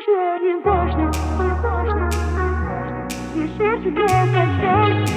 больше не важно, и сердце не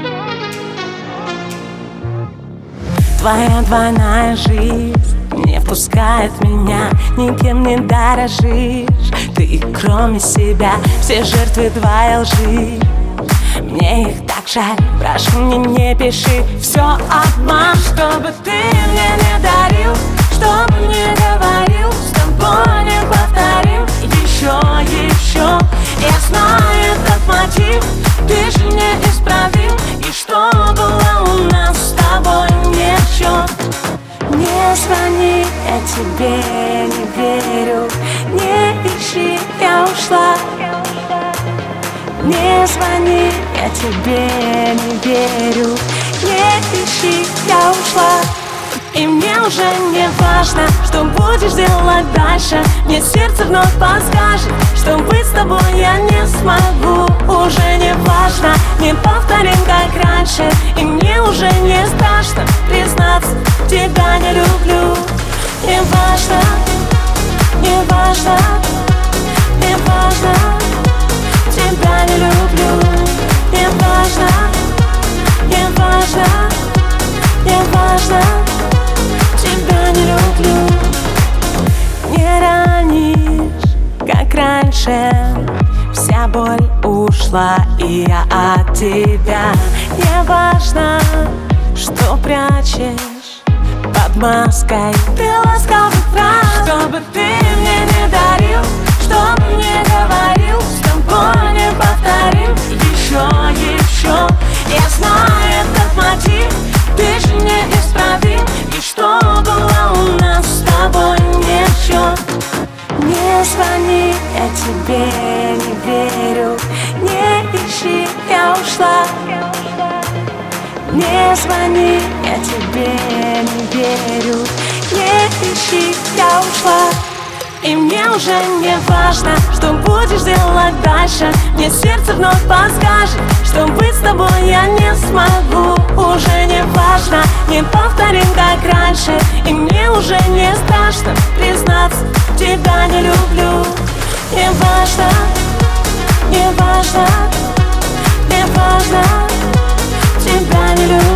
Твоя двойная жизнь не впускает меня, никем не дорожишь. Ты, кроме себя, все жертвы твоей лжи. Мне их так жаль, прошу, мне не пиши. Все обман, чтобы ты мне не дарил, чтобы не говорил, с тобой не повторил. Еще, я знаю этот мотив, ты же не исправил. И что было у нас с тобой не в счет. Не звони, я тебе не верю, не ищи, я ушла. Не звони, я тебе не верю, не ищи, я ушла. И мне уже не важно, что будешь делать дальше. Мне сердце вновь подскажет, что быть с тобой я не смогу. Уже не важно, не повторим как раньше. И мне уже не страшно признаться, тебя не люблю. Не важно, не важно, не важно, тебя не люблю. Не важно, не важно, не важно, тебя не люблю. Не ранишь, как раньше, вся боль ушла, и я от тебя. Не важно, что прячешь под маской. Ты ласковый фраз, чтобы ты мне не дарил, чтобы не говорил, с тобой не повторил. Еще, я знаю этот мотив, ты же не исправил. И что было у нас с тобой не в счет. Не звони, я тебе не верю, не ищи, я ушла. Не звони, я тебе не верю, не ищи, я ушла. И мне уже не важно, что будешь делать дальше. Мне сердце вновь подскажет, что быть с тобой я не смогу. Уже не важно, не повторим как раньше. И мне уже не страшно признаться, тебя не люблю. Не важно, не важно, не важно, тебя не люблю.